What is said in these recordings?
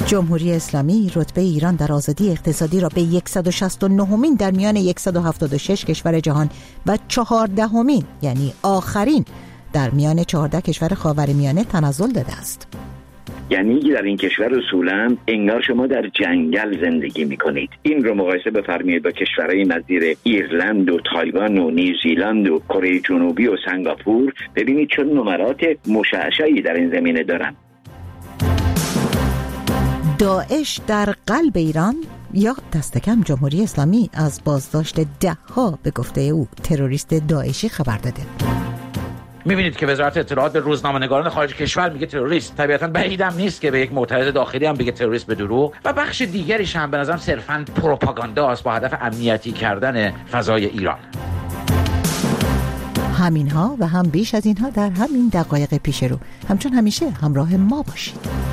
جمهوری اسلامی رتبه ایران در آزادی اقتصادی را به 169مین در میان 176 کشور جهان و 14مین یعنی آخرین در میان 14 کشور خاورمیانه تنزل داده است. یعنی در این کشور اصولا انگار شما در جنگل زندگی میکنید. این رو مقایسه بفرمایید با کشورهای نظیر ایرلند و تایوان و نیوزیلند و کره جنوبی و سنگاپور، ببینید چون نمرات مشعشعی در این زمینه دارن. داعش در قلب ایران یا دست کم جمهوری اسلامی از بازداشت 10 به گفته او تروریست داعشی خبر داده. می‌بینید که وزارت اطلاعات به روزنامه‌نگاران خارج کشور میگه تروریست. طبیعتاً بعیدم نیست که به یک معترض داخلی هم بگه تروریست به دروغ. و بخش دیگریش هم به نظرم صرفاً پروپاگانداست با هدف امنیتی کردن فضای ایران. همینها و هم بیش از اینها در همین دقایق پیش رو. همچون همیشه همراه ما باشید.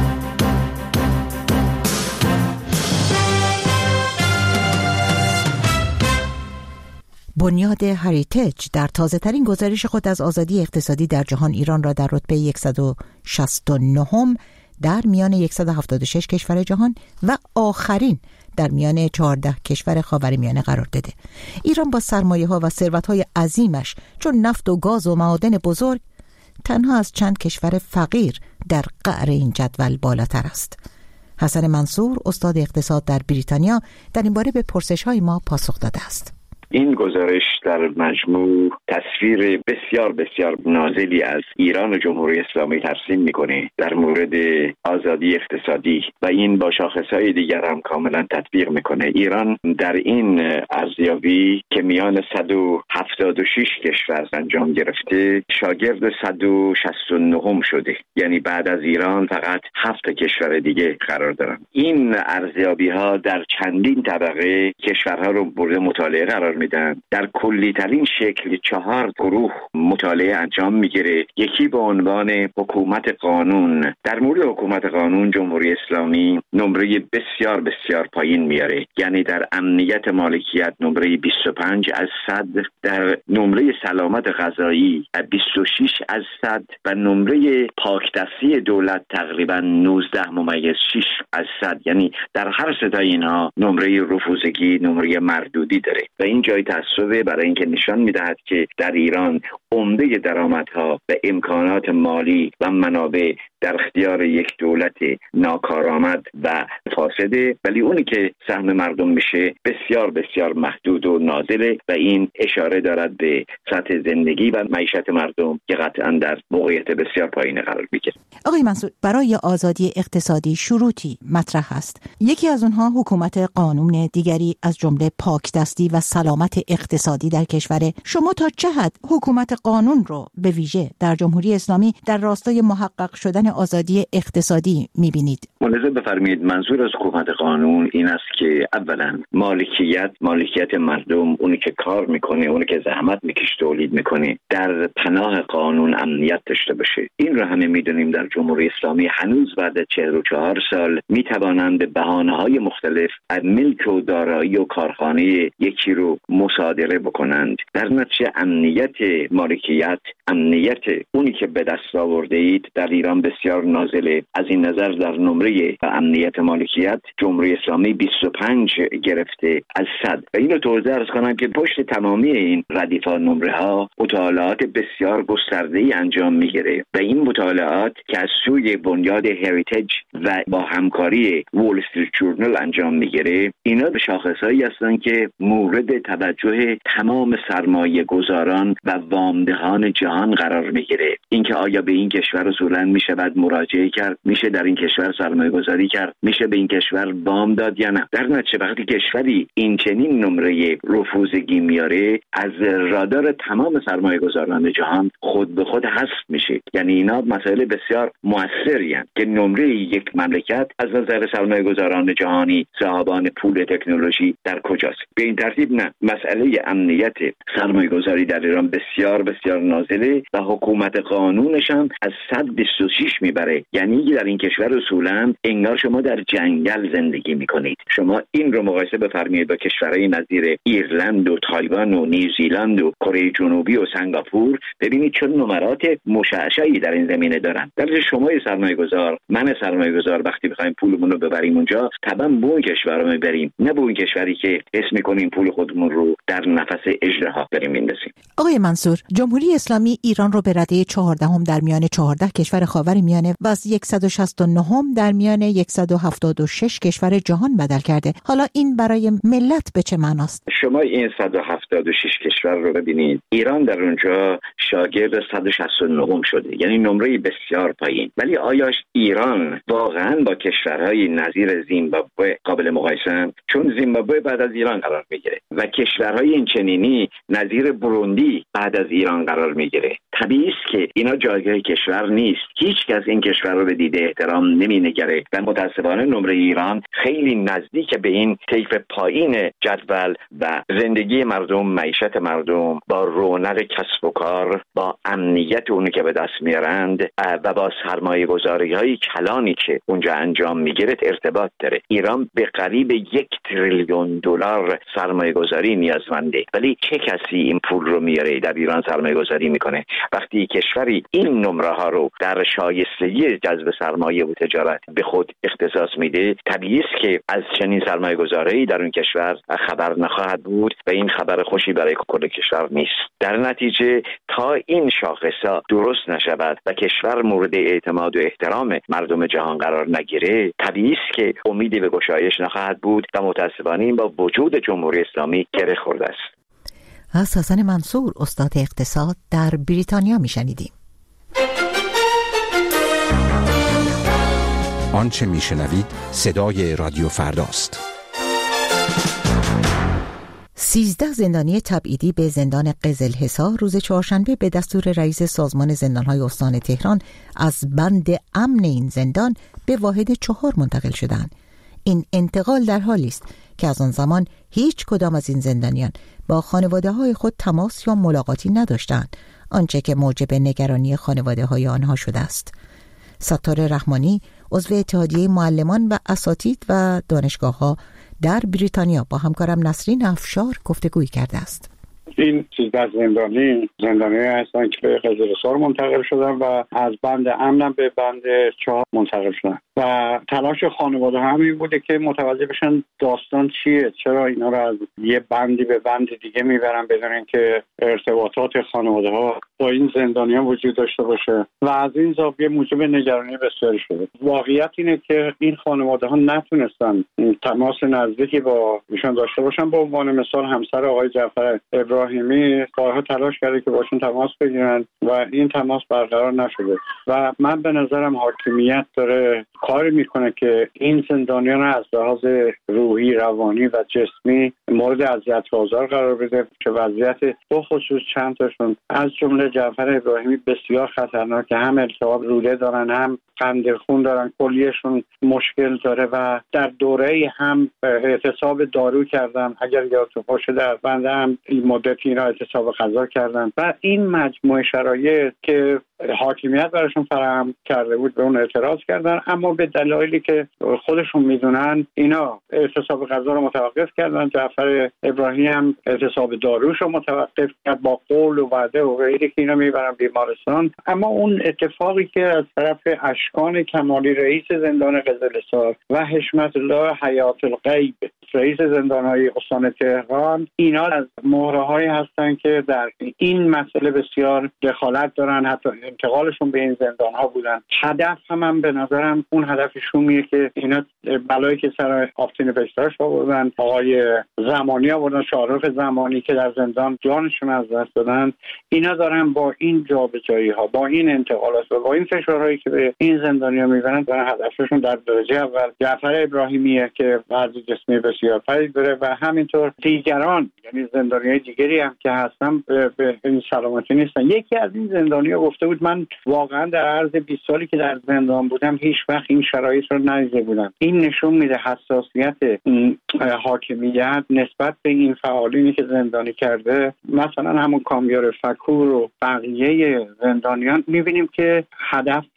بنیاد هریتیج در تازه ترین گزارش خود از آزادی اقتصادی در جهان ایران را در رتبه 169 در میان 176 کشور جهان و آخرین در میان 14 کشور خاورمیانه قرار داده. ایران با سرمایه‌ها و ثروت‌های عظیمش چون نفت و گاز و معادن بزرگ تنها از چند کشور فقیر در قعر این جدول بالاتر است. حسن منصور استاد اقتصاد در بریتانیا در این باره به پرسش‌های ما پاسخ داده است. این گزارش در مجموع تصویر بسیار بسیار نازلی از ایران و جمهوری اسلامی ترسیم میکنه در مورد آزادی اقتصادی و این با شاخصهای دیگر هم کاملا تطبیق میکنه. ایران در این ارزیابی که میان 176 کشور انجام گرفته شاگرد 169 شده، یعنی بعد از ایران فقط 7 کشور دیگه قرار دارن. این ارزیابی ها در چندین طبقه کشورها رو مورد مطالعه قرار میدن. در کلی ترین شکل 4 گروه مطالعه انجام میگیره. یکی به عنوان حکومت قانون. در مورد حکومت قانون جمهوری اسلامی نمره بسیار بسیار پایین میاره، یعنی در امنیت مالکیت نمره 25 از 100، در نمره سلامت غذایی 26 از 100 و نمره پاکدستی دولت تقریبا 19.6 از 100. یعنی در هر ستای اینها نمره رفوزگی، نمره مردودی داره و این جای تأسفه برای اینکه نشان میدهد که در ایران عمده درآمدها و امکانات مالی و منابع در اختیار یک دولت ناکارآمد و فاسده، ولی اونی که سهم مردم میشه بسیار بسیار محدود و نازله و این اشاره دارد به سطح زندگی و معیشت مردم که قطعا در موقعیت بسیار پایین قرار میگیره. آقای منصور، برای آزادی اقتصادی شروطی مطرح است. یکی از اونها حکومت قانون، دیگری از جمله پاکدستی و سلامت اقتصادی در کشور. شما تا چه حد حکومت قانون رو به ویژه در جمهوری اسلامی در راستای محقق شدن آزادی اقتصادی می‌بینید؟ ملاحظه بفرمایید منظور از حکومت قانون این است که اولا مالکیت مردم، اونی که کار میکنه، اونی که زحمت میکشه تولید میکنه، در پناه قانون امنیت داشته باشه. این رو همه میدونیم در جمهوری اسلامی هنوز بعد از 44 سال میتوانند به بهانه‌های مختلف ملک و دارایی و کارخانه یکی رو مصادره بکنند. در نتیجه امنیت مالکیت، امنیت اونی که به دست آورده اید در ایران بسیار نازله. از این نظر در نمره امنیت مالکیت جمهوری اسلامی 25 گرفته از 100 و اینو توضیح عرض کنم که پشت تمامی این ردیف‌ها نمره ها مطالعات بسیار گسترده‌ای انجام میگیره و این مطالعات که از سوی بنیاد هریتیج و با همکاری وول استریت جورنال انجام میگیره، اینا به شاخصهایی هستن که مورد توجه تمام سرمایه گذاران و وامدهان جهان قرار میگیره. اینکه آیا به این کشور اصولا میشه بعد مراجعه کرد، میشه در این کشور سرمایه گذاری کرد، میشه به این کشور وام داد یا نه. در نتیجه وقتی کشوری این چنین نمره رفوزگی میاره از رادار تمام سرمایه گذاران جهان خود به خود حذف میشه. یعنی اینا مسائل بسیار موثری هستند که نمره یک مملکت از نظر سرمایه گذاران جهانی، صاحبان پول تکنولوژی در کجاست. به این ترتیب نه، مسئله امنیت سرمایه گذاری در ایران بسیار بسیار نازله و حکومت قانونش هم از 126 میبره. یعنی در این کشور اصولا انگار شما در جنگل زندگی میکنید. شما این رو مقایسه بفرمایید با کشورهای نظیر ایرلند و تایوان و نیوزیلند و کره جنوبی و سنگاپور، ببینید چه نمرات مشعشعی در این زمینه دارن. در شما سرمایه‌گذار، من سرمایه‌گذار وقتی بخوایم پولمون رو ببریم اونجا، طبعا به اون کشور رو میبریم، نه به اون کشوری که حس می‌کنیم پول خودمون رو در نفس اژدها بریم میندازیم. آقای منصور، جمهوری اسلامی ایران رو به رده 14 در میان 14 کشور خاورمیانه و از 169 در میان 176 کشور جهان بدل کرده. حالا این برای ملت به چه معناست؟ شما این 176 کشور رو ببینید، ایران در اونجا شاگرد 169 شده، یعنی نمره بسیار پایین. ولی آیا ایران واقعا با کشورهای نظیر زیمبابوه قابل مقایسه؟ چون زیمبابوه بعد از ایران قرار میگیره و کشورهای این چنینی نظیر بروندی بعد از ایران قرار میگیره. طبیعی است که اینا جایگاه کشور نیست. هیچ کس این کشور رو به دید احترام نمینگره و متاسفانه نمره ایران خیلی نزدیک به این طیف پایین جدول و زندگی مردم، معیشت مردم، با رونق کسب و کار، با امنیت اونی که به دست میارند و با سرمایه گذاری های کلانی که اونجا انجام میگیره ارتباط داره. ایران به قریب 1 تریلیون دلار سرمایه گذاری نیازمنده، ولی چه کسی این پول رو میاره در ایران سرمایه گذاری میکنه؟ وقتی کشوری این نمره ها رو در شایستگی جذب سرمایه و تجارت به خود اختصاص میده، طبیعی است که از چنین سرمایه گذاری در اون کشور خبر نخواهد بود و این خبر خوشی برای کل کشور نیست. در نتیجه تا این شاخصا درست نشود و کشور مورد اعتماد و احترام مردم جهان قرار نگیره، طبیعی است که امیدی به گشایش نخواهد بود و متأسفانه این با وجود جمهوری اسلامی گره خورده است. از حسن منصور، استاد اقتصاد در بریتانیا میشنیدیم. آنچه میشنوید صدای رادیو فرداست. 13 زندانی تبعیدی به زندان قزلحصار روز چهارشنبه به دستور رئیس سازمان زندان‌های استان تهران از بند امن این زندان به واحد 4 منتقل شدند. این انتقال در حالی است که از آن زمان هیچ کدام از این زندانیان با خانواده‌های خود تماس یا ملاقاتی نداشتند، آنچه که موجب نگرانی خانواده‌های آنها شده است. ستار رحمانی، عضو اتحادیه معلمان و اساتید و دانشگاه‌ها در بریتانیا، با همکارم نسرین افشار گفتگویی کرده است. این 13 زندانی هستن که به قزلحصار منتقل شدن و از بند امن به بند 4 منتقل شدن و تلاش خانواده همین بوده که متوجه بشن داستان چیه، چرا اینا رو از یه بندی به بند دیگه میبرن بدون اینکه ارتباطات خانواده ها با این زندانیان وجود داشته باشه و از این زاویه موجب نگرانی بسیاری شده. واقعیت اینه که این خانواده ها نتونستن تماس نزدیکی با ایشان داشته باشن. به عنوان مثال همسر آقای جعفر ابراهیمی بارها تلاش کرده که باشون تماس بگیرن و این تماس برقرار نشده و من به نظرم حاکمیت داره کار میکنه که این زندانیان رو از لحاظ روحی، روانی و جسمی مورد اذیت و آزار قرار بده که وضعیت به خصوص چند تاشون از جمله جعفر ابراهیمی بسیار خطرناکه، هم التهاب روده دارن، هم قند خون دارن، کلیهشون مشکل داره و در دوره هم اعتصاب دارو کردن، اگر یادتون باشه در بنده هم این مدتی اینا اعتصاب غذا کردن و این مجموعه شرایط که حاکمیت براشون فراهم کرده بود به اون اعتراض کردن، اما به دلایلی که خودشون میدونن اینا اعتصاب غذا رو متوقف کردن. جعفر ابراهیمی هم اعتصاب داروش رو متوقف کرد با قول و وعده و غیره که اینا میبرن بیمارستان. اما اون اتفاقی که از طرف اشکان کمالی رئیس زندان قزلحصار و حشمت الله حیات الغیب رئیس زندان‌های استان تهران، اینا از مهره‌هایی هستن که در این مسئله بسیار دخالت دارن، حتی انتقالشون به این زندان‌ها بودن. هدف هم به نظرم اون هدف شومیه که اینا بلایی که سر آفتین بهشتاش آوردن، آقای زمانی آوردن، شاهرخ زمانی که در زندان جانشون از دست دادن، اینا دارن با این جابجایی‌ها، با این انتقالات و با این فشارهایی که به این زندانی‌ها می‌برن، دارن هدفشون در درجه اول جعفر ابراهیمیه که وضع جسمی بسیارتری داره و همینطور دیگران، یعنی زندانیای دیگری هم که هستن به این سلامتی نیستن. یکی از این زندانی‌ها گفته بود من واقعا در عرض 20 سالی که در زندان بودم هیچ وقت این شرایط رو ندیده بودم. این نشون میده حساسیت حاکمیت نسبت به این فعالینی که زندانی کرده. مثلا همون کامیار فکور و بقیه زندانیان میبینیم که هدف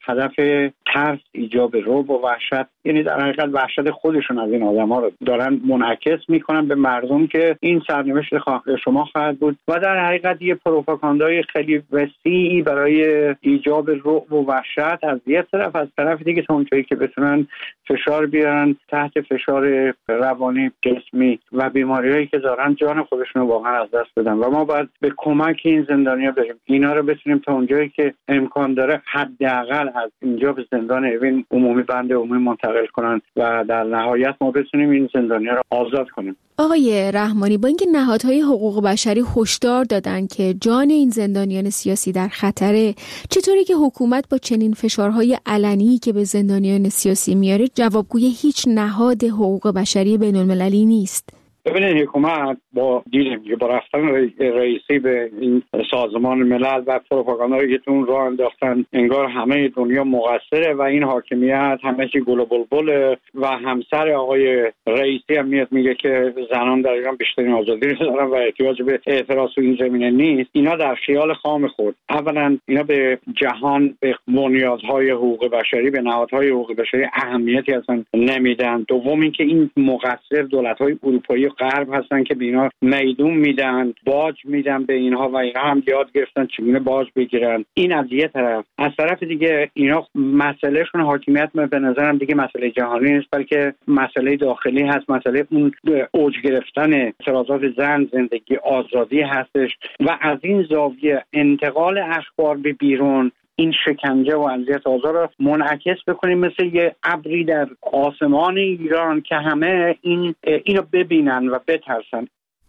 ترس، ایجاب رعب و وحشت، یعنی در حقیقت وحشت خودشون از این آدم‌ها رو دارن منعکس میکنن به مردم که این سرنوشت شما خواهد بود و در حقیقت یه پروپاگاندای خیلی وسیعی برای ایجاب رعب و وحشت از یه طرف، از طرف دیگه تا اونجایی که بتونن فشار بیارن تحت فشار روانی، جسمی و بیماریایی که دارن جان خودشون رو واقعا از دست بدن و ما باید به کمک این زندانی‌ها بریم، اینا رو بتونیم تا اونجایی که امکان داره حداقل از اینجا به زندان اوین عمومی بند عمومی منتقل کنن و در نهایت ما بتونیم این زندانی‌ها رو آزاد کنیم. آقای رحمانی، با اینکه نهادهای حقوق بشری هشدار دادن که جان این زندانیان سیاسی در خطره، چطوری که حکومت با چنین فشارهای علنی که به زندانیان سیاسی میاره جوابگوی هیچ نهاد حقوق بشری بین‌المللی نیست؟ ببینید حکومت با با رفتن رئیسی به این سازمان ملل و پروپاگاندایی که اون راه انداختن انگار همه دنیا مقصره و این حاکمیت همه چی گل و بلبل و همسر آقای رئیسی هم میگه که زنان در ایران بیشترین آزادی رو دارن و احتیاج به اعتراض تو این زمینه نیست. اینا در خیال خام خود اولا اینا به جهان، به بنیادهای حقوق بشری، به نهادهای حقوق بشری اهمیتی اصلا نمیدن. دوم اینکه این مقصر دولت‌های اروپایی غرب هستن که به اینا میدون میدن، باج میدن به اینها و اینا هم یاد گرفتن چگونه باج بگیرن. این از یه طرف. از طرف دیگه اینا مسئلهشون حاکمیت به نظرم دیگه مسئله جهانی نیست، بلکه مسئله داخلی هست، مسئله اون اوج گرفتن اعتراضات زن، زندگی، آزادی هستش و از این زاویه انتقال اخبار به بیرون، این شکنجه و اذیت آزار رو منعکس بکنیم مثل یه ابری در آسمان ایران که همه اینو ببینن و بترسن.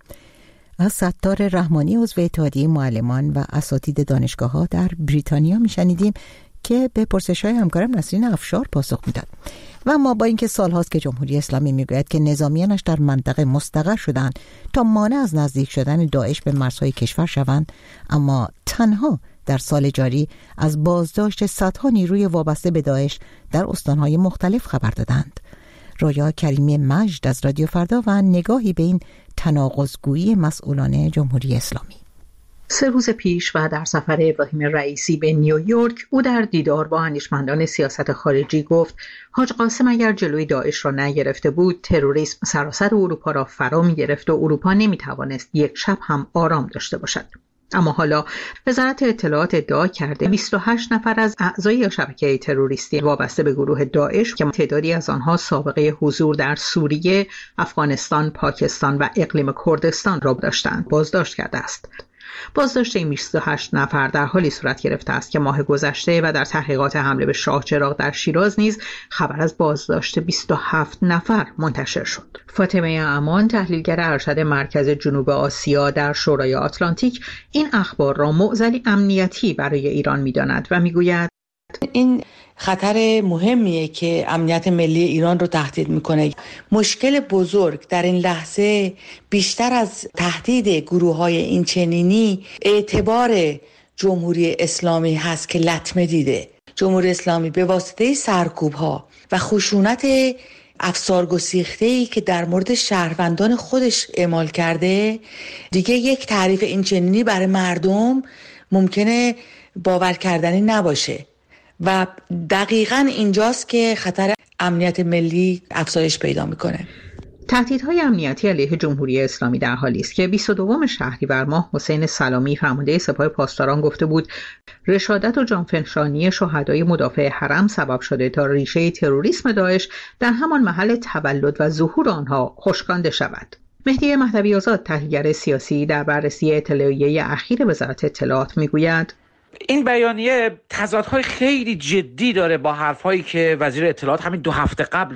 از ستار رحمانی عضو اتحادیه معلمان و اساتید دانشگاه‌ها در بریتانیا میشنیدیم که به پرسش‌های همکارم نسرین افشار پاسخ میداد. و ما با اینکه سال‌هاست که جمهوری اسلامی میگوید که نظامیانش در منطقه مستقر شدند تا مانع از نزدیک شدن داعش به مرزهای کشور شوند، اما تنها در سال جاری از بازداشت صدها نیروی وابسته به داعش در استانهای مختلف خبر دادند. رویا کریمی مجد از رادیو فردا و نگاهی به این تناقض‌گویی مسئولان جمهوری اسلامی. 3 روز پیش و در سفر ابراهیم رئیسی به نیویورک، او در دیدار با اندیشمندان سیاست خارجی گفت حاج قاسم اگر جلوی داعش را نگرفته بود، تروریسم سراسر اروپا را فرا می‌گرفت و اروپا نمی‌توانست یک شب هم آرام داشته باشد. اما حالا وزارت اطلاعات ادعا کرده 28 نفر از اعضای شبکه تروریستی وابسته به گروه داعش که تعدادی از آنها سابقه حضور در سوریه، افغانستان، پاکستان و اقلیم کردستان را داشتند، بازداشت کرده است. بازداشت این 28 نفر در حالی صورت گرفته است که ماه گذشته و در تحقیقات حمله به شاه چراغ در شیراز نیز خبر از بازداشت 27 نفر منتشر شد. فاطمه امان، تحلیلگر ارشد مرکز جنوب آسیا در شورای آتلانتیک، این اخبار را معضلی امنیتی برای ایران می‌داند و می‌گوید این خطر مهمیه که امنیت ملی ایران رو تهدید میکنه. مشکل بزرگ در این لحظه بیشتر از تهدید گروه‌های این چنینی اعتبار جمهوری اسلامی هست که لطمه دیده. جمهوری اسلامی به واسطه سرکوب‌ها و خشونت افسارگسیخته‌ای که در مورد شهروندان خودش اعمال کرده، دیگه یک تعریف این چنینی برای مردم ممکنه باور کردنی نباشه و دقیقاً اینجاست که خطر امنیت ملی افزایش پیدا میکنه. تهدیدهای امنیتی علیه جمهوری اسلامی در حالی است که 22 شهریور ماه حسین سلامی، فرمانده سپاه پاسداران، گفته بود رشادت و جانفشانی شهدای مدافع حرم سبب شده تا ریشه تروریسم داعش در همان محل تولد و ظهور آنها خشکانده شود. مهدی مهدوی آزاد، تحلیلگر سیاسی، در بررسی اطلاعیه اخیر وزارت اطلاعات میگوید این بیانیه تضادهای خیلی جدی داره با حرفایی که وزیر اطلاعات همین 2 هفته قبل در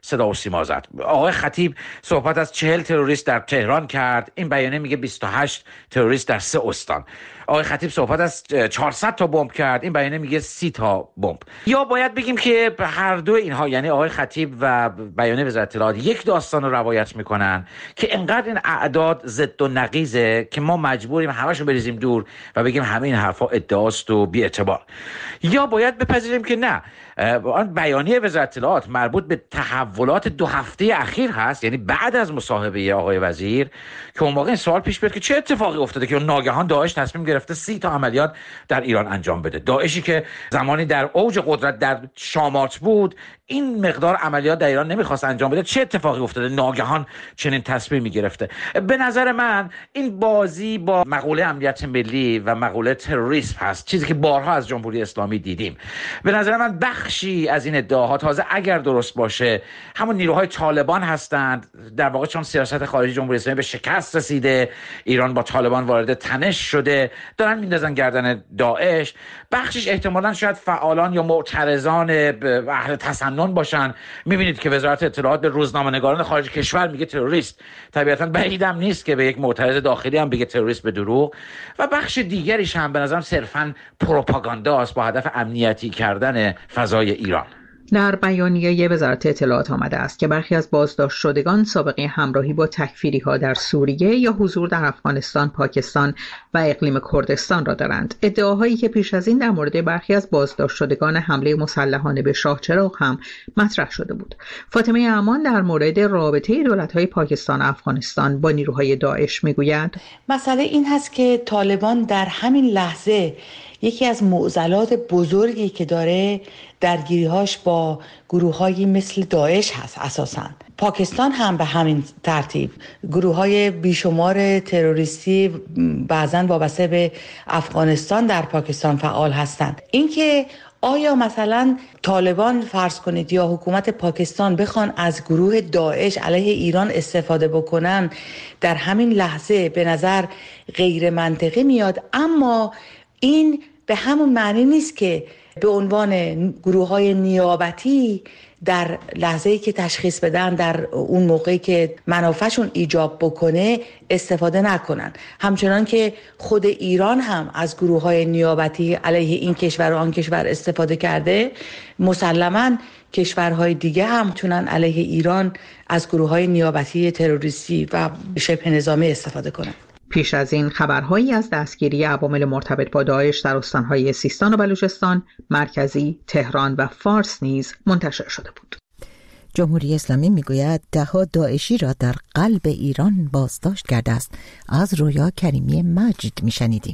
صدا و سیما زد. آقای خطیب صحبت از 40 تروریست در تهران کرد، این بیانیه میگه 28 تروریست در 3 استان. آقای خطیب صحبت از 400 تا بمب کرد، این بیانیه میگه 30 تا بمب. یا باید بگیم که هر دو اینها، یعنی آقای خطیب و بیانیه وزارت اطلاعات، یک داستان رو روایت میکنن که انقدر این اعداد ضد و نقیضه که ما مجبوریم همه‌شو بریزیم دور و بگیم همه این حرفا ادعاست و بی اعتبار. یا باید بپذیریم که نه، آن بیانیه وزارت اطلاعات مربوط به تحولات 2 هفته اخیر هست، یعنی بعد از مصاحبه آقای وزیر، که اون موقع این سوال پیش بیاد که چه اتفاقی افتاده که ناگهان داعش تصمیم گرفته 30 تا عملیات در ایران انجام بده. داعشی که زمانی در اوج قدرت در شامات بود، این مقدار عملیات در ایران نمیخواست انجام بده، چه اتفاقی افتاده ناگهان چنین تصمیمی گرفته؟ به نظر من این بازی با مقوله امنیت ملی و مقوله تروریسم هست، چیزی که بارها از جمهوری اسلامی دیدیم. به نظر من بخشی از این ادعاها، تازه اگر درست باشه، همون نیروهای طالبان هستند. در واقع چون سیاست خارجی جمهوری اسلامی به شکست رسیده، ایران با طالبان وارد تنش شده، دارن میندازن گردن داعش. بخشش احتمالاً شاید فعالان یا معترضان اهل تسنن باشن. میبینید که وزارت اطلاعات به روزنامه‌نگاران خارج کشور میگه تروریست. طبیعتاً بعیدم نیست که به یک معترض داخلی هم بگه تروریست به دروغ. و بخش دیگریش هم به نظرم صرفاً پروپاگانداست با هدف امنیتی کردن فضای ایران. در بیانیه وزارت اطلاعات آمده است که برخی از بازداشت شدگان سابقه همراهی با تکفیری‌ها در سوریه یا حضور در افغانستان، پاکستان و اقلیم کردستان را دارند. ادعاهایی که پیش از این در مورد برخی از بازداشت شدگان حمله مسلحانه به شاهچراغ هم مطرح شده بود. فاطمه امان در مورد رابطه دولت‌های پاکستان و افغانستان با نیروهای داعش می‌گوید مسئله این هست که طالبان در همین لحظه یکی از معضلات بزرگی که داره درگیری‌هاش با گروه‌هایی مثل داعش هست. اساساً پاکستان هم به همین ترتیب گروه‌های بیشمار تروریستی بعضاً وابسته به افغانستان در پاکستان فعال هستند. اینکه آیا مثلا طالبان فرض کنید یا حکومت پاکستان بخوان از گروه داعش علیه ایران استفاده بکنن، در همین لحظه به نظر غیر منطقی میاد، اما این به همون معنی نیست که به عنوان گروه‌های نیابتی در لحظه‌ای که تشخیص بدن در اون موقعی که منافعشون ایجاب بکنه استفاده نکنن. همچنان که خود ایران هم از گروه‌های نیابتی علیه این کشور و آن کشور استفاده کرده، مسلماً کشورهای دیگه هم میتونن علیه ایران از گروه‌های نیابتی تروریستی و شبه نظامی استفاده کنن. پیش از این خبرهایی از دستگیری عوامل مرتبط با داعش در استانهای سیستان و بلوچستان، مرکزی، تهران و فارس نیز منتشر شده بود. جمهوری اسلامی میگوید ده‌ها داعشی را در قلب ایران بازداشت کرده است. از رویا کریمی مجید میشنیدیم.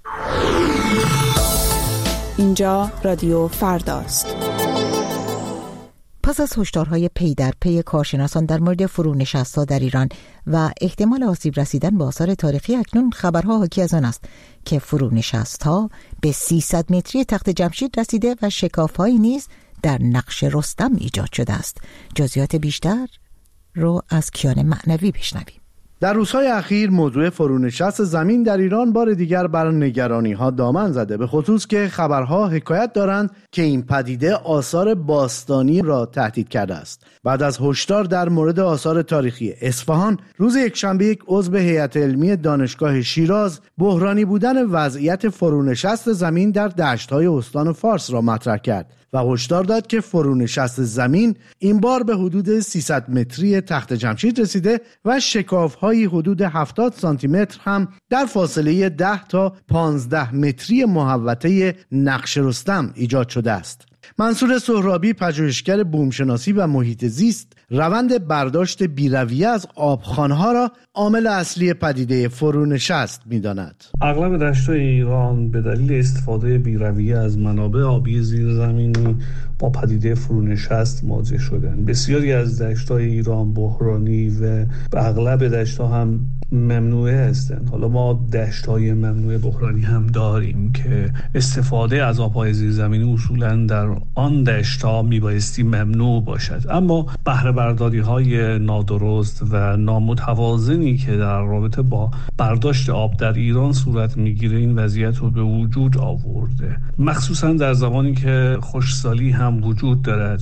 اینجا رادیو فرداست. پس از هشدارهای پی در پی کارشناسان در مورد فرونشست‌ها در ایران و احتمال آسیب رسیدن به آثار تاریخی، اکنون خبرها حاکی از آن است که فرونشست‌ها به 300 متری تخت جمشید رسیده و شکاف‌هایی نیز در نقش رستم ایجاد شده است. جزئیات بیشتر رو از کیان معنوی بشنویم. در روزهای اخیر موضوع فرونشست زمین در ایران بار دیگر بر نگرانی‌ها دامن زده، به خصوص که خبرها حکایت دارند که این پدیده آثار باستانی را تهدید کرده است. بعد از هشدار در مورد آثار تاریخی اصفهان، روز یکشنبه یک عضو هیئت علمی دانشگاه شیراز بحرانی بودن وضعیت فرونشست زمین در دشت‌های استان فارس را مطرح کرد و هشدار داد که فرونشست زمین این بار به حدود 300 متری تخت جمشید رسیده و شکاف‌های حدود 70 سانتی متر هم در فاصله 10 تا 15 متری محوطه نقش رستم ایجاد شده است. منصور سهرابی، پژوهشگر بومشناسی و محیط زیست، روند برداشت بی‌رویه از آبخوان‌ها را عامل اصلی پدیده فرونشست می‌داند. اغلب دشت‌های ایران به دلیل استفاده بی‌رویه از منابع آبی زیرزمینی با پدیده فرونشست مواجه شدند. بسیاری از دشت‌های ایران بحرانی و اغلب دشت‌ها هم ممنوعه هستند. حالا ما دشت‌های ممنوعه بحرانی هم داریم که استفاده از آب‌های زیرزمینی اصولاً در آن دشت‌ها میبایستی ممنوع باشد، اما بهره برداری‌های نادرست و نامتوازنی که در رابطه با برداشت آب در ایران صورت میگیره این وضعیت رو به وجود آورده، مخصوصاً در زمانی که خشکسالی هم وجود دارد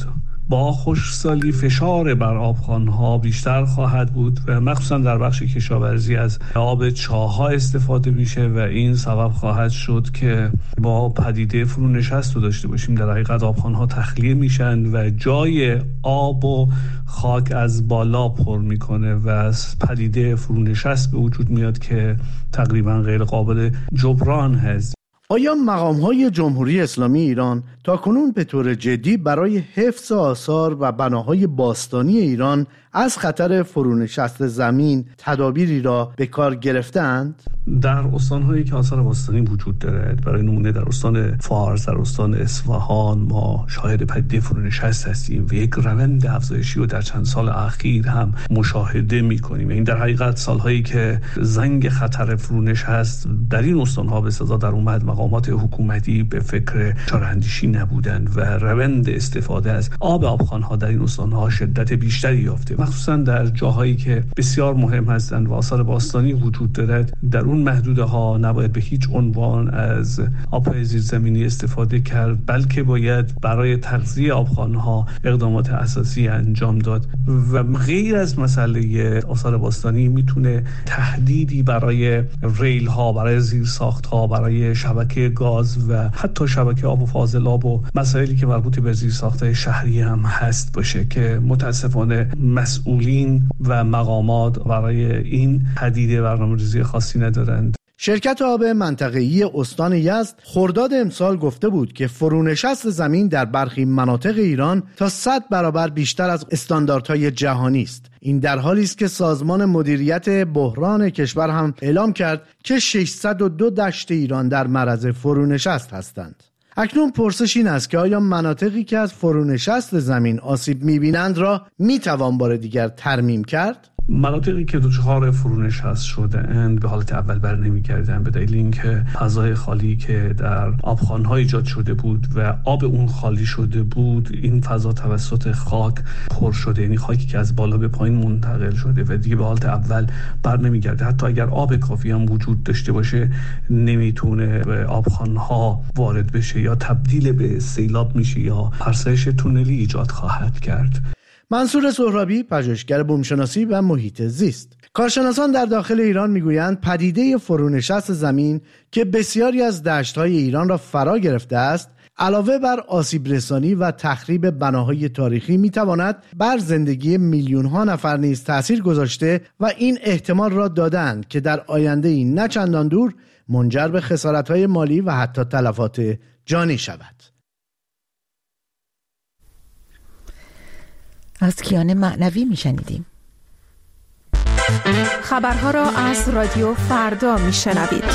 با خشکسالی فشار بر آبخوان‌ها بیشتر خواهد بود و مخصوصا در بخش کشاورزی از آب چاه‌ها استفاده میشه و این سبب خواهد شد که با پدیده فرونشست رو داشته باشیم. در حقیقت آبخوان‌ها تخلیه میشن و جای آب و خاک از بالا پر میکنه و پدیده فرونشست به وجود میاد که تقریبا غیر قابل جبران هست. آیا مقام‌های جمهوری اسلامی ایران تاکنون به طور جدی برای حفظ آثار و بناهای باستانی ایران از خطر فرونشست زمین تدابیری را به کار گرفتند؟ در استان‌هایی که آثار باستانی وجود دارد، برای نمونه در استان فارس، در استان اصفهان، ما شاهد پدیده فرونشست هستیم و یک روند افزایشی رو در چند سال اخیر هم مشاهده می‌کنیم. این در حقیقت سال‌هایی که زنگ خطر فرونشست در این استان‌ها به صدا در اومد، مقامات حکومتی به فکر چاره‌اندیشی نبودند و روند استفاده از آب آبخوان‌ها در این استان‌ها شدت بیشتری یافته، مخصوصا در جاهایی که بسیار مهم هستند و آثار باستانی وجود دارد. در اون محدوده‌ها نباید به هیچ عنوان از آب‌های زیرزمینی استفاده کرد، بلکه باید برای تغذیه آبخوان‌ها اقدامات اساسی انجام داد و غیر از مسئله آثار باستانی میتونه تهدیدی برای ریل‌ها، برای زیرساخت‌ها، برای شبکه گاز و حتی شبکه آب و فاضلاب و مسائلی که مربوط به زیرساخت‌های شهری هم هست باشه که متاسفانه مسئولین و مقامات برای این پدیده برنامه‌ریزی خاصی ندارند. شرکت آب منطقه‌ای استان یزد خرداد امسال گفته بود که فرونشست زمین در برخی مناطق ایران تا 100 برابر بیشتر از استانداردهای جهانی است. این در حالی است که سازمان مدیریت بحران کشور هم اعلام کرد که 602 دشت ایران در معرض فرونشست هستند. اکنون پرسش این است که آیا مناطقی که از فرونشست زمین آسیب می‌بینند را می‌توان بار دیگر ترمیم کرد؟ مناطقی که دچار فرونشست شده‌اند به حالت اول بر نمی‌گردند به دلیل اینکه فضای خالی که در آبخوان‌ها ایجاد شده بود و آب اون خالی شده بود، این فضا توسط خاک پر شده، یعنی خاکی که از بالا به پایین منتقل شده و دیگه به حالت اول بر نمی‌گرده. حتی اگر آب کافی هم وجود داشته باشه نمیتونه به آبخوان‌ها وارد بشه یا تبدیل به سیلاب میشه یا فرسایش تونلی ایجاد خواهد کرد. منصور سهرابی، پژوهشگر بومشناسی و محیط زیست. کارشناسان در داخل ایران میگویند پدیده فرونشست زمین که بسیاری از دشت‌های ایران را فرا گرفته است، علاوه بر آسیب رسانی و تخریب بناهای تاریخی میتواند بر زندگی میلیون‌ها نفر نیز تأثیر گذاشته و این احتمال را دادند که در آینده نه چندان دور منجر به خسارت‌های مالی و حتی تلفات جانی شود. از کیان معنوی میشنیدیم. خبرها را از رادیو فردا میشنوید.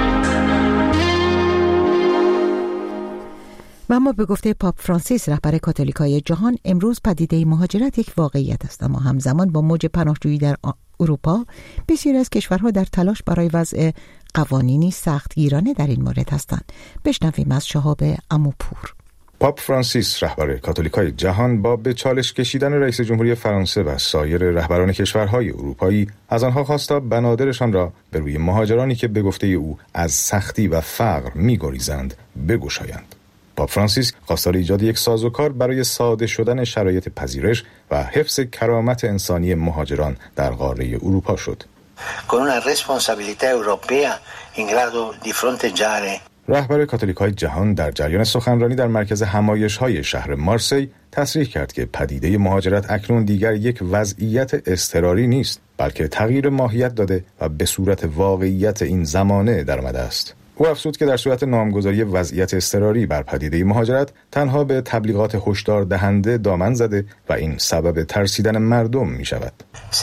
و اما به گفته پاپ فرانسیس رهبر کاتولیکای جهان، امروز پدیده مهاجرت یک واقعیت است، اما همزمان با موج پناهجویی در اروپا بسیاری از کشورها در تلاش برای وضع قوانینی سختگیرانه در این مورد هستند. بشنویم از شهاب عموپور. پاپ فرانسیس رهبر کاتولیکای جهان با به چالش کشیدن رئیس جمهوری فرانسه و سایر رهبران کشورهای اروپایی از آنها خواست تا بنادرشان را به روی مهاجرانی که به گفته او از سختی و فقر می‌گریزند بگشایند. پاپ فرانسیس خواستار ایجاد یک سازوکار برای ساده شدن شرایط پذیرش و حفظ کرامت انسانی مهاجران در قاره اروپا شد. con una responsabilità europea in grado di fronteggiare. رهبر کاتولیکای جهان در جریان سخنرانی در مرکز همایش‌های شهر مارسی تصریح کرد که پدیده مهاجرت اکنون دیگر یک وضعیت اضطراری نیست، بلکه تغییر ماهیت داده و به صورت واقعیت این زمانه درآمده است. او افزود که در صورت نامگذاری وضعیت اضطراری بر پدیده مهاجرت تنها به تبلیغات هشدار دهنده دامن زده و این سبب ترسیدن مردم می شود.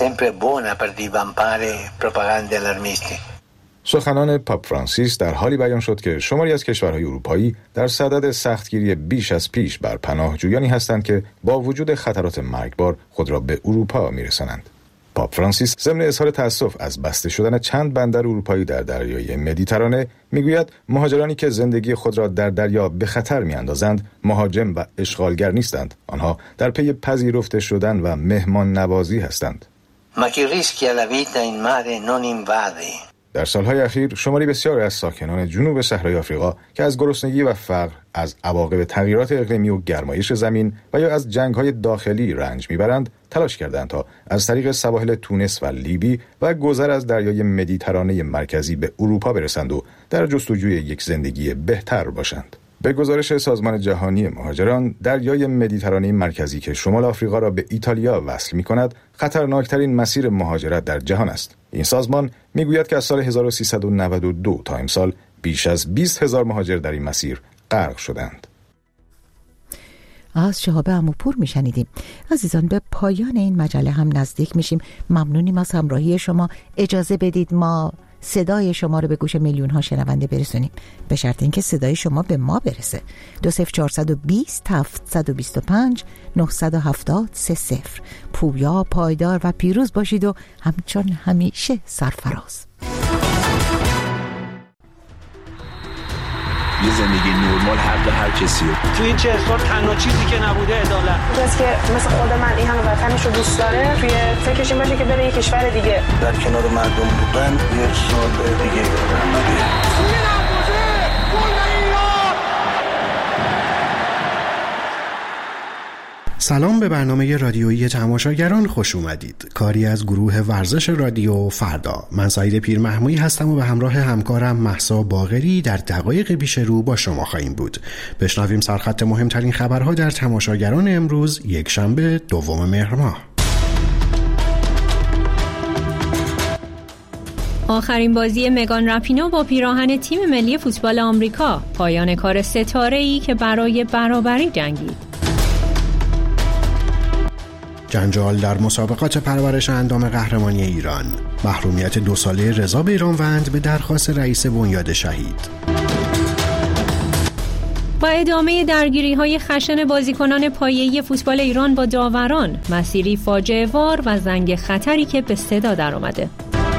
سخنان پاپ فرانسیس در حالی بیان شد که شماری از کشورهای اروپایی در صدد سختگیری بیش از پیش بر پناهجویانی هستند که با وجود خطرات مرگبار خود را به اروپا می‌رسانند. پاپ فرانسیس ضمن اظهار تأسف از بسته شدن چند بندر اروپایی در دریای مدیترانه میگوید مهاجرانی که زندگی خود را در دریا به خطر میاندازند مهاجم و اشغالگر نیستند، آنها در پی پذیرفته شدن و مهمان نوازی هستند. Ma chi rischia la vita in mare non invade. در سالهای اخیر شماری بسیار از ساکنان جنوب صحرای آفریقا که از گرسنگی و فقر، از عواقب تغییرات اقلیمی و گرمایش زمین و یا از جنگ‌های داخلی رنج میبرند، تلاش کردند تا از طریق سواحل تونس و لیبی و گذر از دریای مدیترانه مرکزی به اروپا برسند و در جستجوی یک زندگی بهتر باشند. به گزارش سازمان جهانی مهاجران، دریای مدیترانه مرکزی که شمال آفریقا را به ایتالیا وصل می‌کند، خطرناکترین مسیر مهاجرت در جهان است. این سازمان می‌گوید که از سال 1392 تا امسال بیش از 20,000 مهاجر در این مسیر غرق شدند. از شهاب عموپور میشنیدیم. عزیزان، به پایان این مجله هم نزدیک میشیم. ممنونیم از همراهی شما. اجازه بدید ما صدای شما رو به گوش میلیون ها شنونده برسونیم، به شرط اینکه صدای شما به ما برسه. 20420 725 970 30. پویا، پایدار و پیروز باشید و همچون همیشه سرفراز. یه زندگی نرمال هر کسیه. تو این 40 سال تنها چیزی که نبوده عدالت. کسی که مثل خود من این همه وطنش رو دوست داره، توی فکرش این باشه که بره یه کشور دیگه. در کنار مردم بودن یه سال دیگه برنامه. سلام، به برنامه رادیویی تماشاگران خوش اومدید. کاری از گروه ورزش رادیو فردا. من سعید پیرمحمودی هستم و به همراه همکارم مهسا باقری در دقایق پیش رو با شما خواهیم بود. بشنویم سرخط مهمترین خبرها در تماشاگران امروز، یک شنبه 2 مهر ماه. آخرین بازی مگان رپینو با پیراهن تیم ملی فوتبال آمریکا، پایان کار ستاره‌ای که برای برابری جنگید. جنجال در مسابقات پرورش اندام قهرمانی ایران. محرومیت 2 ساله رضا بیرانوند به درخواست رئیس بنیاد شهید. با ادامه درگیری‌های خشن بازیکنان پایه‌ای فوتبال ایران با داوران، مسیری فاجعه‌وار و زنگ خطری که به صدا درآمده.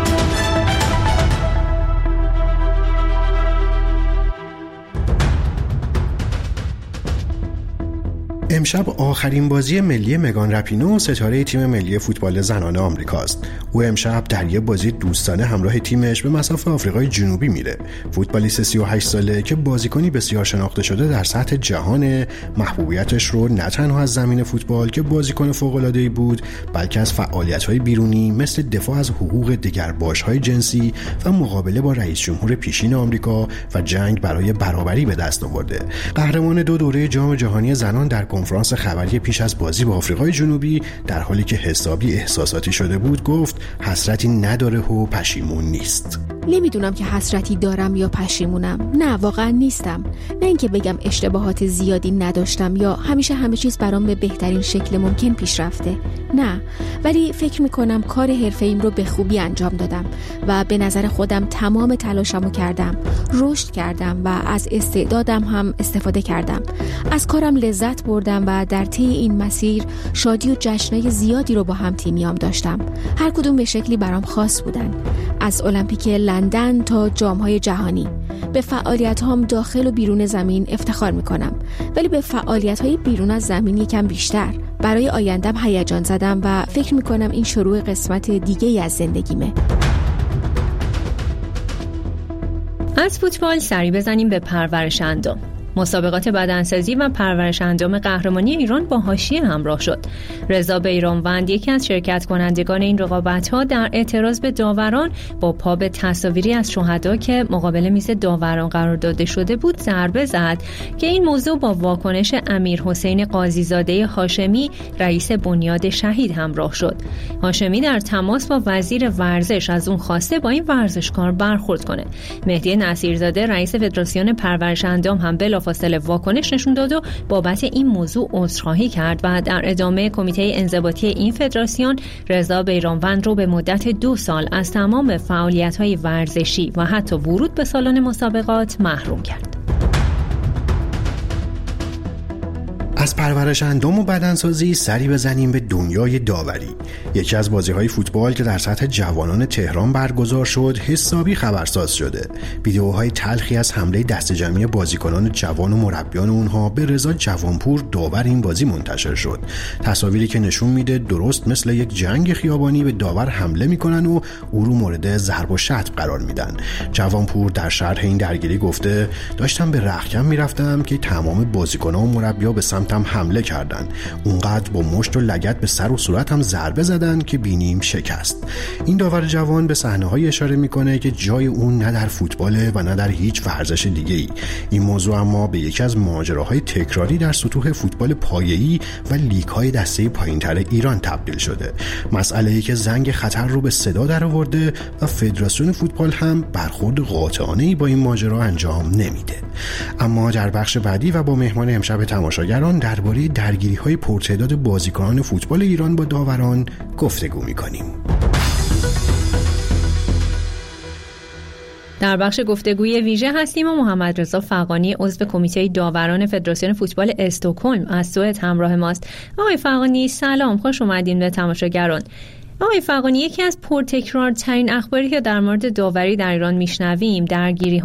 امشب آخرین بازی ملی مگان رپینو، ستاره تیم ملی فوتبال زنان آمریکاست. او امشب در یک بازی دوستانه همراه تیمش به مصاف آفریقای جنوبی میره. فوتبالیست 38 ساله که بازیکنی بسیار شناخته شده در سطح جهان، محبوبیتش رو نه تنها از زمین فوتبال که بازیکن فوق‌العاده‌ای بود، بلکه از فعالیت‌های بیرونی مثل دفاع از حقوق دگرباش‌های جنسی و مقابله با رئیس جمهور پیشین آمریکا و جنگ برای برابری به دست آورده. قهرمان 2 دوره جام جهانی زنان در کنفرانس خبری پیش از بازی با آفریقای جنوبی، در حالی که حسابی احساساتی شده بود، گفت حسرتی نداره و پشیمون نیست. نمیدونم که حسرتی دارم یا پشیمونم. نه، واقعا نیستم. نه اینکه بگم اشتباهات زیادی نداشتم یا همیشه همه چیز برام به بهترین شکل ممکن پیش رفته. نه، ولی فکر میکنم کار حرفه‌ایم رو به خوبی انجام دادم و به نظر خودم تمام تلاشمو کردم. رشد کردم و از استعدادم هم استفاده کردم. از کارم لذت بردم و در طی این مسیر شادی و جشنای زیادی رو با هم تیمیام داشتم. هر کدوم به شکلی برام خاص بودن. از المپیک لندن تا جام‌های جهانی. به فعالیت‌هام داخل و بیرون زمین افتخار می‌کنم، ولی به فعالیت‌های بیرون از زمین یکم بیشتر. برای آیندم هیجان زدم و فکر می‌کنم این شروع قسمت دیگه‌ای از زندگیمه. از فوتبال سری بزنیم به پرورش اندام. مسابقات بدنسازی و پرورش اندام قهرمانی ایران با حاشیه همراه شد. رضا بیرانوند، یکی از شرکت کنندگان این رقابت‌ها، در اعتراض به داوران با پا به تصاویری از شهدا که مقابل میز داوران قرار داده شده بود ضربه زد که این موضوع با واکنش امیرحسین قاضیزاده هاشمی، رئیس بنیاد شهید، همراه شد. هاشمی در تماس با وزیر ورزش از اون خواسته با این ورزشکار برخورد کنه. مهدی نصیرزاده، رئیس فدراسیون پرورش اندام، هم بلافاصله واکنش نشون داد و بابت این موضوع عذرخواهی کرد و در ادامه کمیته انضباطی این فدراسیون رضا بیرانوند رو به مدت 2 سال از تمام فعالیت‌های ورزشی و حتی ورود به سالن مسابقات محروم کرد. از پرورش اندام و بدنسازی سری بزنیم به دنیای داوری. یکی از بازی‌های فوتبال که در سطح جوانان تهران برگزار شد حسابی خبرساز شده. ویدیوهای تلخی از حمله دسته‌جمعی بازیکنان جوان و مربیان اونها به رضا جوانپور داور این بازی منتشر شد. تصاویری که نشون میده درست مثل یک جنگ خیابانی به داور حمله میکنن و او رو مورد ضرب و شتم قرار میدن. جوانپور در شرح این درگیری گفته داشتم به رختکن میرفتم که تمام بازیکنان و مربیان به سمتم حمله کردن. اونقدر با مشت و لگد به سر و صورتم ضربه زدن که بینیم شکست. این داور جوان به صحنه‌های اشاره میکنه که جای اون نه در فوتباله و نه در هیچ ورزش دیگه‌ای. این موضوع اما به یکی از ماجراهای تکراری در سطوح فوتبال پایه‌ای و لیگ‌های دسته پایین‌تر ایران تبدیل شده. مسئله‌ای که زنگ خطر رو به صدا درآورده و فدراسیون فوتبال هم برخورد قاطعانه‌ای با این ماجرا انجام نمیده. اما در بخش بعدی و با مهمان امشب تماشاگران درباره درگیری‌های پرتعداد بازیکنان فوتبال ایران با داوران گفتگو می‌کنیم. در بخش گفتگوی ویژه هستیم و محمد رضا فغانی عضو کمیته داوران فدراسیون فوتبال استکهلم از سوئد همراه ماست. آقای فغانی سلام، خوش اومدین به تماشاگران. آقای فغانی، یکی از پرتکرارترین اخباری که در مورد داوری در ایران میشنویم درگیری